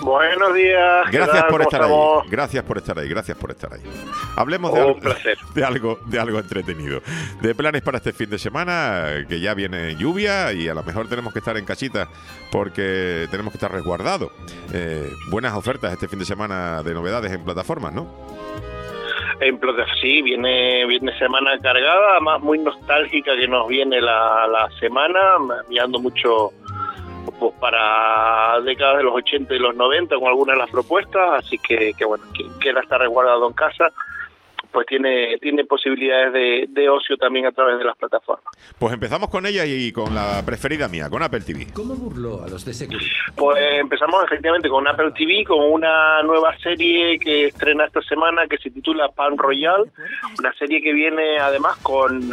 Buenos días. Gracias por estar ahí. Estamos? Gracias por estar ahí. Gracias por estar ahí. Hablemos Un placer. de algo entretenido. De planes para este fin de semana, que ya viene lluvia y a lo mejor tenemos que estar en casita porque tenemos que estar resguardados. Buenas ofertas este fin de semana de novedades en plataformas, ¿no? Sí, viene semana cargada, además muy nostálgica que nos viene la semana, mirando mucho pues para décadas de los 80 y los 90 con algunas de las propuestas, así que bueno, quien quiera estar resguardado en casa, pues tiene posibilidades de ocio también a través de las plataformas. Pues empezamos con ella y con la preferida mía, con Apple TV. ¿Cómo burló a los de Security? Pues empezamos efectivamente con Apple TV, con una nueva serie que estrena esta semana que se titula Palm Royale, una serie que viene además con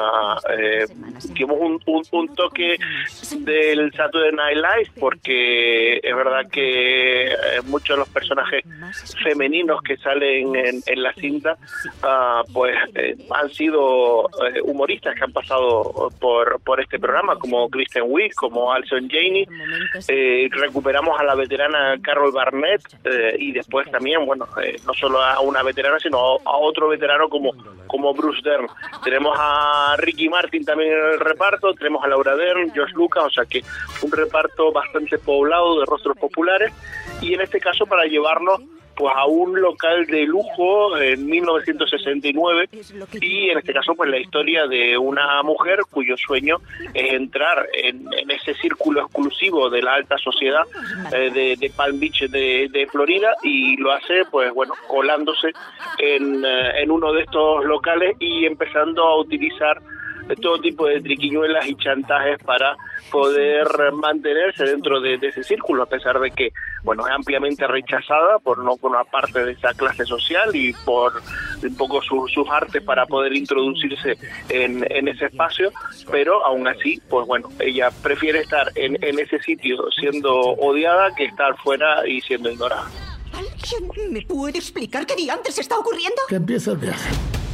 un toque del Saturday Night Live, porque es verdad que muchos de los personajes femeninos que salen en la cinta pues han sido humoristas que han pasado por este programa, como Kristen Wiig, como Alison Janney. Recuperamos a la veterana Carol Burnett y después también, bueno, no solo a una veterana, sino a otro veterano como Bruce Dern. Tenemos a Ricky Martin también en el reparto, tenemos a Laura Dern, George Lucas, o sea que un reparto bastante poblado de rostros populares, y en este caso para llevarnos pues a un local de lujo en 1969, y en este caso pues la historia de una mujer cuyo sueño es entrar en ese círculo exclusivo de la alta sociedad de Palm Beach de Florida, y lo hace pues bueno colándose en uno de estos locales y empezando a utilizar todo tipo de triquiñuelas y chantajes para poder mantenerse dentro de ese círculo, a pesar de que bueno es ampliamente rechazada por una parte de esa clase social y por un poco sus artes para poder introducirse en ese espacio, pero aún así pues bueno ella prefiere estar en ese sitio siendo odiada que estar fuera y siendo ignorada. ¿Alguien me puede explicar qué diantres está ocurriendo? Que empiece el viaje.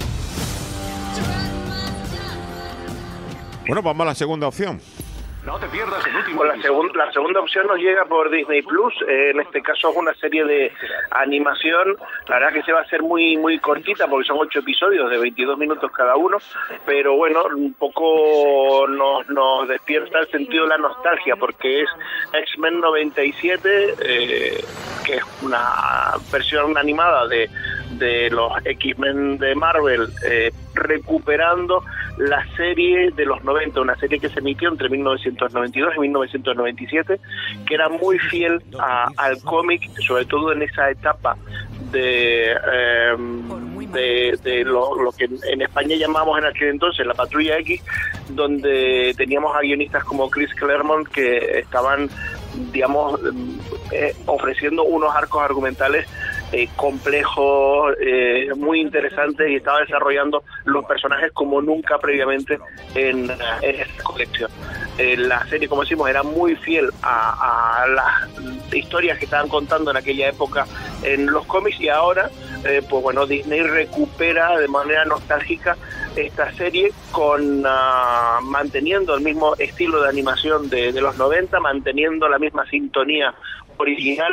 Bueno, vamos a la segunda opción. No te pierdas el último. Pues la segunda opción nos llega por Disney Plus. En este caso es una serie de animación. La verdad que se va a hacer muy cortita porque son 8 episodios de 22 minutos cada uno, pero bueno, un poco nos despierta el sentido de la nostalgia, porque es X-Men 97, que es una versión animada de los X-Men de Marvel, recuperando la serie de los 90, una serie que se emitió entre 1992 y 1997, que era muy fiel al cómic, sobre todo en esa etapa de lo que en España llamamos en aquel entonces la Patrulla X, donde teníamos a guionistas como Chris Claremont que estaban, digamos, ofreciendo unos arcos argumentales complejos, muy interesantes, y estaba desarrollando los personajes como nunca previamente en esta colección. La serie, como decimos, era muy fiel a las historias que estaban contando en aquella época en los cómics, y ahora pues bueno, Disney recupera de manera nostálgica esta serie con manteniendo el mismo estilo de animación de los 90, manteniendo la misma sintonía original,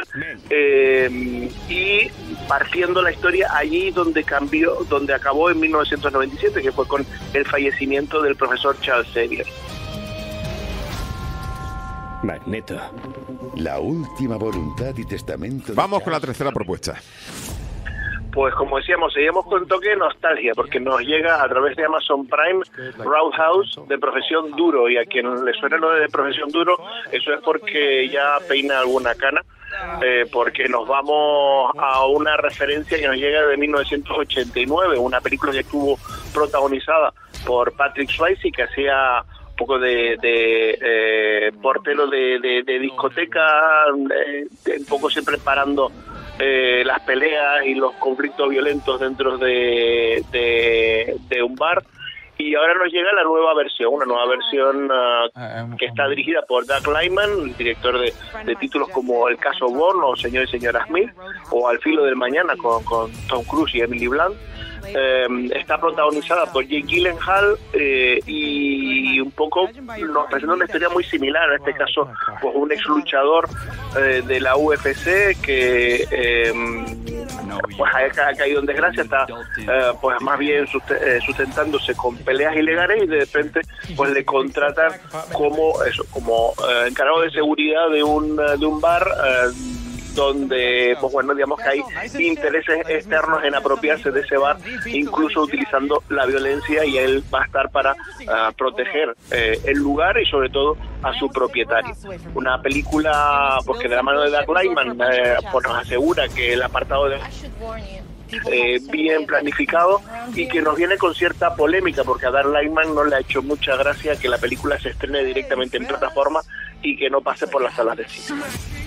y partiendo la historia allí donde acabó en 1997, que fue con el fallecimiento del profesor Charles Xavier. Magneto, la última voluntad y testamento. Vamos con la tercera propuesta. Pues como decíamos, seguimos con toque de nostalgia, porque nos llega a través de Amazon Prime Roadhouse, de Profesión Duro, y a quien le suene lo de Profesión Duro, eso es porque ya peina alguna cana, porque nos vamos a una referencia que nos llega de 1989, una película que estuvo protagonizada por Patrick Swayze, que hacía un poco de portero de discoteca, un poco siempre parando las peleas y los conflictos violentos dentro de un bar. Y ahora nos llega la nueva versión, una nueva versión que está dirigida por Doug Liman, el director de títulos como El caso Bourne o Señor y señora Smith, o Al filo del mañana con Tom Cruise y Emily Blunt. Está protagonizada por Jake Gyllenhaal y un poco nos presenta una historia muy similar, en este caso pues un ex luchador de la UFC que pues ha caído en desgracia, está pues más bien sustentándose con peleas ilegales, y de repente pues le contratan como encargado de seguridad de un bar donde, pues bueno, digamos que hay intereses externos en apropiarse de ese bar, incluso utilizando la violencia, y él va a estar para proteger el lugar y sobre todo a su propietario. Una película porque de la mano de Doug Liman pues nos asegura que el apartado de bien planificado, y que nos viene con cierta polémica porque a Doug Liman no le ha hecho mucha gracia que la película se estrene directamente en plataforma y que no pase por las salas de cine.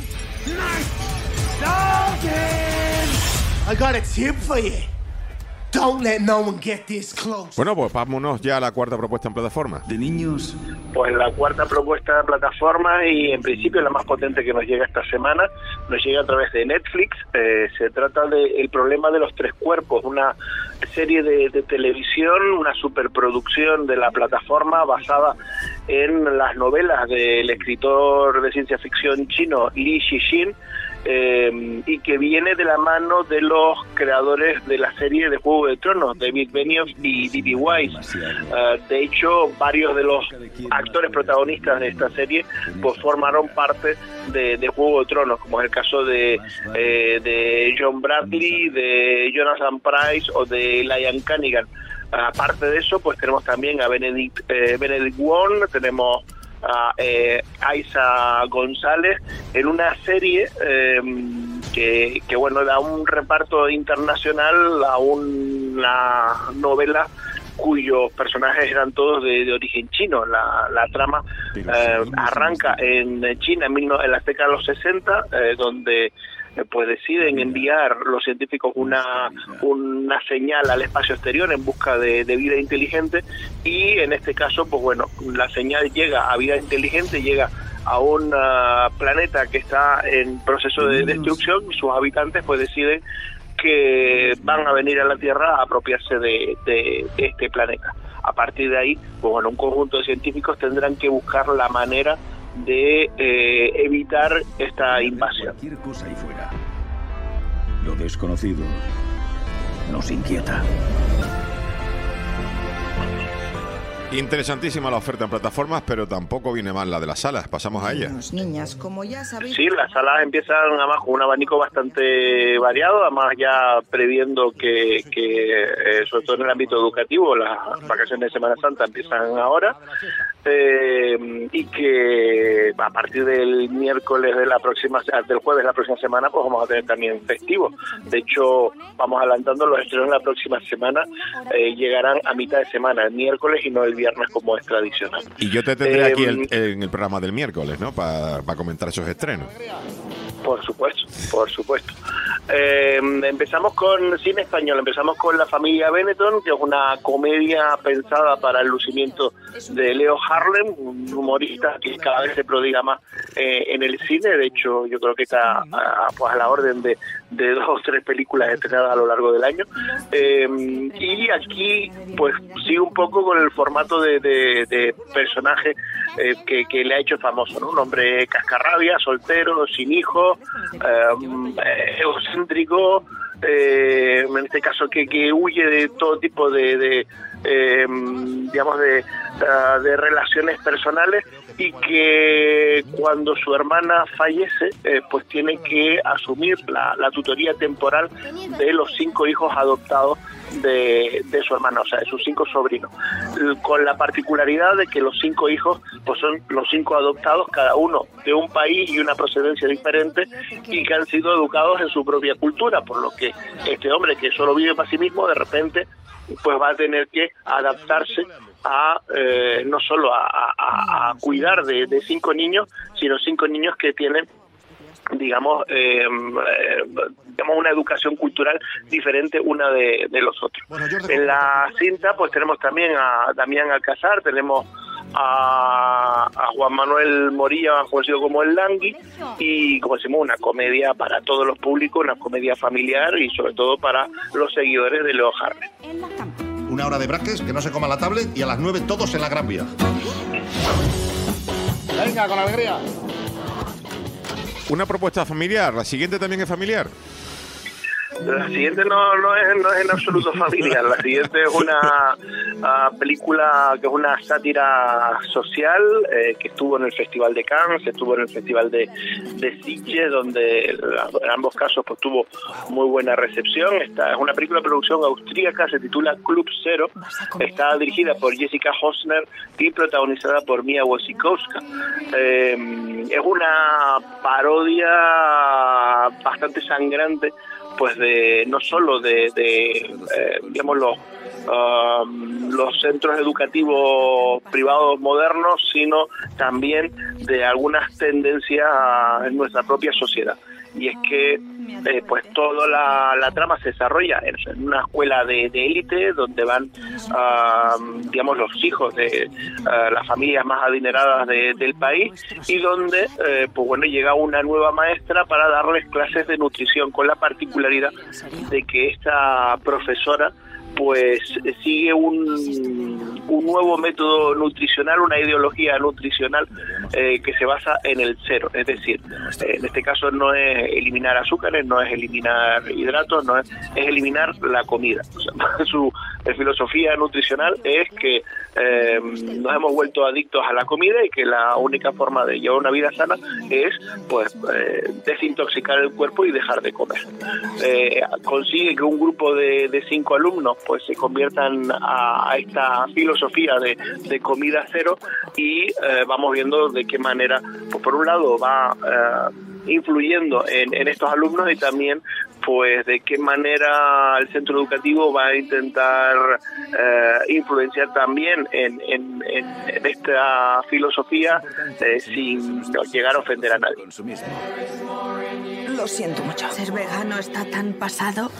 I got a tip for you. Don't let no one get this close. Bueno, pues vámonos ya a la cuarta propuesta en plataforma. De niños. Pues la cuarta propuesta de plataforma, y en principio la más potente que nos llega esta semana, nos llega a través de Netflix. Se trata de El problema de los tres cuerpos, una serie de televisión, una superproducción de la plataforma basada en las novelas del escritor de ciencia ficción chino Li Shixin, y que viene de la mano de los creadores de la serie de Juego de Tronos, David Benioff y D.B. Weiss. De hecho, varios de los actores protagonistas de esta serie pues formaron parte de Juego de Tronos, como es el caso de John Bradley, de Jonathan Pryce o de Liam Cunningham. Aparte de eso, pues tenemos también a Benedict Wong, tenemos a Aiza González en una serie que bueno, da un reparto internacional a una novela cuyos personajes eran todos de origen chino. La trama arranca en China en la década de los 60, donde pues deciden enviar los científicos una señal al espacio exterior en busca de vida inteligente, y en este caso pues bueno, la señal llega a vida inteligente, llega a un planeta que está en proceso de destrucción, y sus habitantes pues deciden que van a venir a la Tierra a apropiarse de este planeta. A partir de ahí, pues bueno, un conjunto de científicos tendrán que buscar la manera de evitar esta invasión. Cualquier cosa ahí fuera. Lo desconocido nos inquieta. Interesantísima la oferta en plataformas, pero tampoco viene mal la de las salas. Pasamos a ella. Niñas, como ya sabéis... Sí, las salas empiezan además con un abanico bastante variado, además ya previendo que sobre todo en el ámbito educativo, las vacaciones de Semana Santa empiezan ahora, y que a partir del miércoles del jueves de la próxima semana pues vamos a tener también festivo. De hecho, vamos adelantando los estrenos de la próxima semana, llegarán a mitad de semana, el miércoles y no el viernes como es tradicional. Y yo te tendré aquí en el programa del miércoles, ¿no? Para comentar esos estrenos. Por supuesto. Empezamos con cine español, empezamos con La familia Benetton, que es una comedia pensada para el lucimiento de Leo Harlem, un humorista que cada vez se prodiga más en el cine. De hecho, yo creo que está pues a la orden de 2 o 3 películas estrenadas a lo largo del año. Y aquí pues sigue un poco con el formato de personaje que le ha hecho famoso, ¿no? Un hombre cascarrabia, soltero, sin hijos, egocéntrico, en este caso que huye de todo tipo de relaciones personales, y que cuando su hermana fallece pues tiene que asumir la tutoría temporal de los 5 hijos adoptados de su hermana, o sea, de sus 5 sobrinos, con la particularidad de que los 5 hijos pues son los 5 adoptados, cada uno de un país y una procedencia diferente, y que han sido educados en su propia cultura, por lo que este hombre, que solo vive para sí mismo, de repente pues va a tener que adaptarse a no solo a cuidar de 5 niños, sino 5 niños que tienen digamos una educación cultural diferente una de los otros. Bueno, en la cinta pues tenemos también a Damián Alcázar, tenemos a Juan Manuel Morilla, conocido como el Langui, y como decimos, una comedia para todos los públicos, una comedia familiar y sobre todo para los seguidores de Leo Harlem. Una hora de braques, que no se coma la tablet, y a las 9 todos en la Gran Vía. Venga, con alegría. Una propuesta familiar, la siguiente también es familiar. La siguiente no es en absoluto familiar. La siguiente es una película que es una sátira social que estuvo en el Festival de Cannes, estuvo en el Festival de Sitges, donde en ambos casos pues tuvo muy buena recepción. Esta es una película de producción austríaca, se titula Club Zero. Está dirigida por Jessica Hosner y protagonizada por Mia Wasikowska. Es una parodia bastante sangrante, pues de no solo de digamos los centros educativos privados modernos, sino también de algunas tendencias en nuestra propia sociedad. Y es que pues toda la trama se desarrolla en una escuela de élite donde van digamos los hijos de las familias más adineradas del país, y donde pues bueno, llega una nueva maestra para darles clases de nutrición, con la particularidad de que esta profesora pues sigue un nuevo método nutricional, una ideología nutricional que se basa en el cero. Es decir, en este caso no es eliminar azúcares, no es eliminar hidratos, es eliminar la comida. O sea, su filosofía nutricional es que nos hemos vuelto adictos a la comida y que la única forma de llevar una vida sana es pues desintoxicar el cuerpo y dejar de comer. Consigue que un grupo de 5 alumnos pues se conviertan a esta filosofía de comida cero, y vamos viendo de qué manera, pues por un lado va influyendo en estos alumnos, y también pues de qué manera el centro educativo va a intentar influenciar también en esta filosofía sin llegar a ofender a nadie. Lo siento mucho. Ser vegano está tan pasado.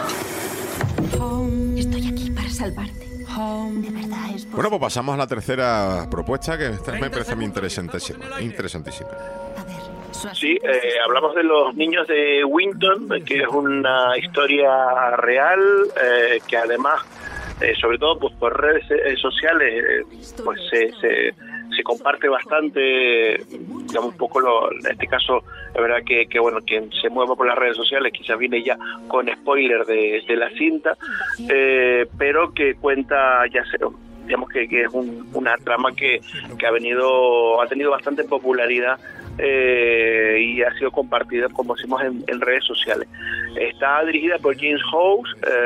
Estoy aquí para salvarte. De verdad es posible. Bueno, pues pasamos a la tercera propuesta, que esta me parece a mí interesantísima. A ver, Sí, hablamos de los niños de Winton, que es una historia real, que además, sobre todo pues por redes sociales, pues se comparte bastante, digamos, un poco en este caso, es verdad que bueno, quien se mueva por las redes sociales quizás viene ya con spoiler de la cinta, pero que cuenta ya digamos que es una trama que ha tenido bastante popularidad y ha sido compartida, como decimos, en redes sociales. Está dirigida por James Hawes.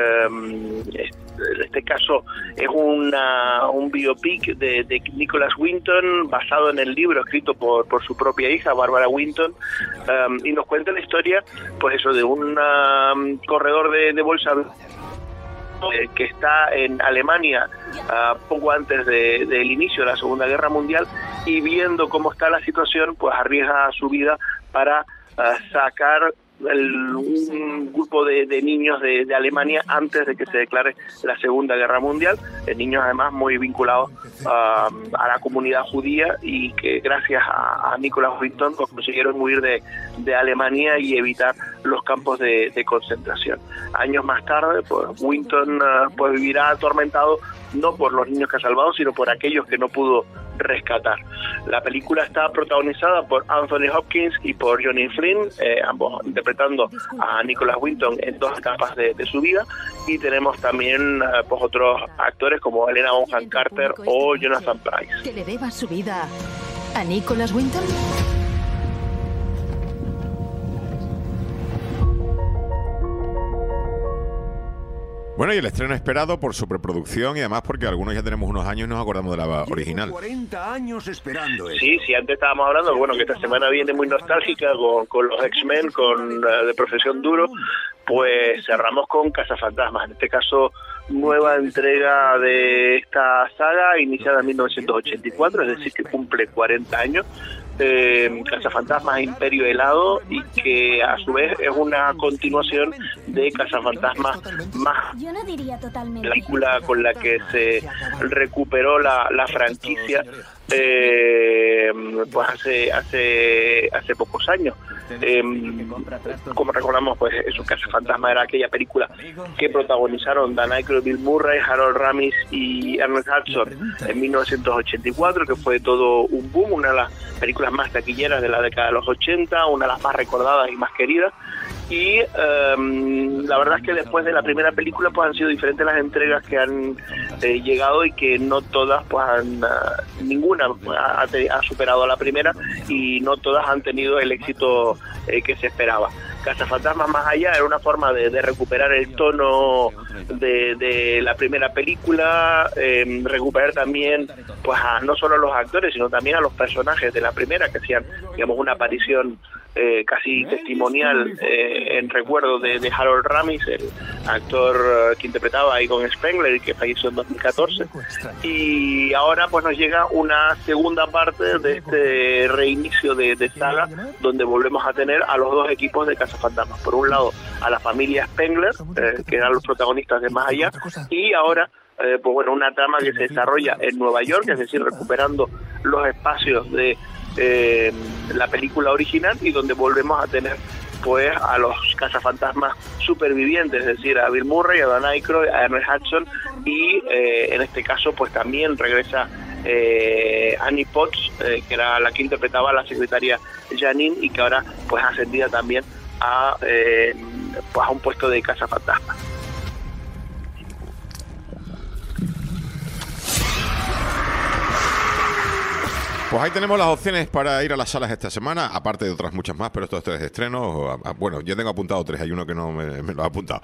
En este caso es un biopic de Nicholas Winton, basado en el libro escrito por su propia hija, Barbara Winton, y nos cuenta la historia, pues eso, de un corredor de bolsa que está en Alemania poco antes del inicio de la Segunda Guerra Mundial, y viendo cómo está la situación, pues arriesga su vida para sacar un grupo de niños de Alemania antes de que se declare la Segunda Guerra Mundial, niños además muy vinculados a la comunidad judía, y que gracias a Nicholas Winton pues consiguieron huir de Alemania y evitar los campos de concentración. Años más tarde, pues Winton pues vivirá atormentado no por los niños que ha salvado, sino por aquellos que no pudo rescatar. La película está protagonizada por Anthony Hopkins y por Johnny Flynn, ambos interpretando a Nicholas Winton en dos etapas de su vida, y tenemos también pues otros actores como Helena Bonham Carter o Jonathan Pryce. ¿Que le deba su vida a Nicholas Winton? Bueno, y el estreno esperado por su preproducción, y además porque algunos ya tenemos unos años y nos acordamos de la original. 40 años esperando eso. Sí, antes estábamos hablando, bueno, que esta semana viene muy nostálgica con los X-Men, con de Profesión Duro, pues cerramos con Cazafantasmas, en este caso nueva entrega de esta saga, iniciada en 1984, es decir, que cumple 40 años. Cazafantasmas Imperio Helado, y que a su vez es una continuación de Cazafantasmas Más, la película con la que se recuperó la franquicia pues hace pocos años. Como recordamos, pues es un cazafantasma, era aquella película que protagonizaron Dan Aykroyd, Bill Murray, Harold Ramis y Ernest Hudson en 1984, que fue todo un boom, una de las películas más taquilleras de la década de los 80, una de las más recordadas y más queridas. Y la verdad es que después de la primera película pues han sido diferentes las entregas que han llegado, y que no todas pues ninguna ha superado a la primera, y no todas han tenido el éxito que se esperaba. Cazafantasmas Más Allá era una forma de recuperar el tono de la primera película, recuperar también pues no solo a los actores sino también a los personajes de la primera, que hacían, digamos, una aparición casi testimonial en recuerdo de Harold Ramis, el actor que interpretaba a Egon Spengler, que falleció en 2014. Y ahora pues nos llega una segunda parte de este reinicio de saga, donde volvemos a tener a los dos equipos de cazafantasmas. Por un lado a la familia Spengler, que eran los protagonistas de Más Allá, y ahora pues bueno, una trama que se desarrolla en Nueva York, es decir, recuperando los espacios de la película original, y donde volvemos a tener pues a los cazafantasmas supervivientes, es decir, a Bill Murray, a Dan Aykroyd, a Ernest Hudson, y en este caso pues también regresa Annie Potts, que era la que interpretaba a la secretaria Janine, y que ahora pues ascendida también a pues a un puesto de cazafantasmas. Pues ahí tenemos las opciones para ir a las salas esta semana, aparte de otras muchas más, pero estos 3 estrenos, bueno, yo tengo apuntado 3, hay uno que no me lo ha apuntado.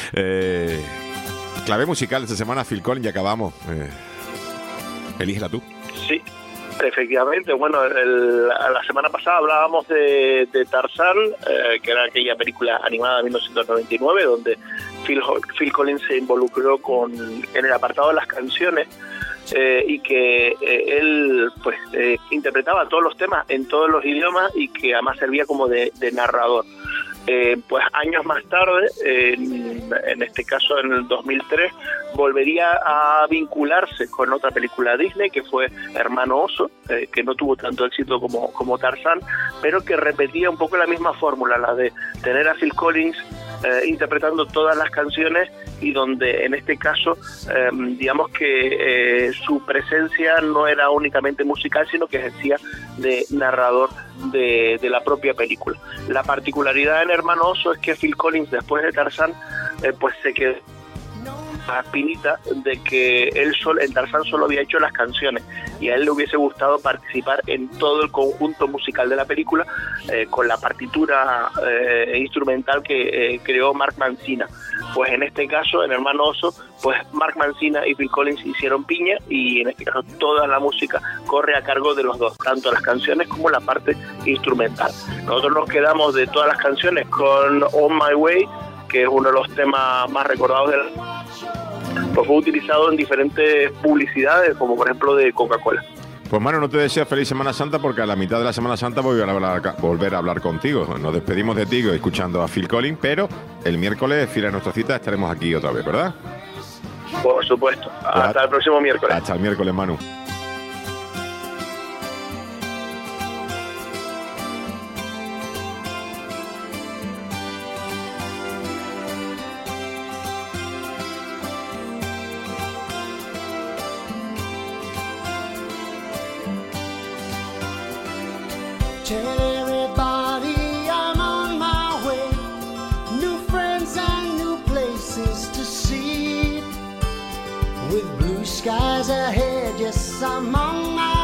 Clave musical esta semana, Phil Collins, y acabamos. Elígela tú. Sí, efectivamente. Bueno, la semana pasada hablábamos de Tarzán, que era aquella película animada de 1999, donde Phil Collins se involucró en el apartado de las canciones, y que él pues interpretaba todos los temas en todos los idiomas, y que además servía como de narrador. Pues años más tarde, en este caso en el 2003, volvería a vincularse con otra película Disney, que fue Hermano Oso, que no tuvo tanto éxito como Tarzán, pero que repetía un poco la misma fórmula, la de tener a Phil Collins interpretando todas las canciones, y donde en este caso digamos que su presencia no era únicamente musical, sino que ejercía de narrador de la propia película. La particularidad en Hermano Oso es que Phil Collins, después de Tarzán, pues se quedó la espinita de que él en Tarzán solo había hecho las canciones, y a él le hubiese gustado participar en todo el conjunto musical de la película, con la partitura instrumental que creó Mark Mancina. Pues en este caso, en Hermano Oso, pues Mark Mancina y Phil Collins hicieron piña, y en este caso toda la música corre a cargo de los dos, tanto las canciones como la parte instrumental. Nosotros nos quedamos de todas las canciones con On My Way, que es uno de los temas más recordados pues fue utilizado en diferentes publicidades, como por ejemplo de Coca-Cola. Pues Manu, no te deseo feliz Semana Santa, porque a la mitad de la Semana Santa voy a volver a hablar contigo. Nos despedimos de ti escuchando a Phil Collins, pero el miércoles, fiel a nuestra cita, estaremos aquí otra vez, ¿verdad? Por supuesto. Hasta el próximo miércoles. Hasta el miércoles, Manu. Tell everybody I'm on my way. New friends and new places to see. With blue skies ahead, yes, I'm on my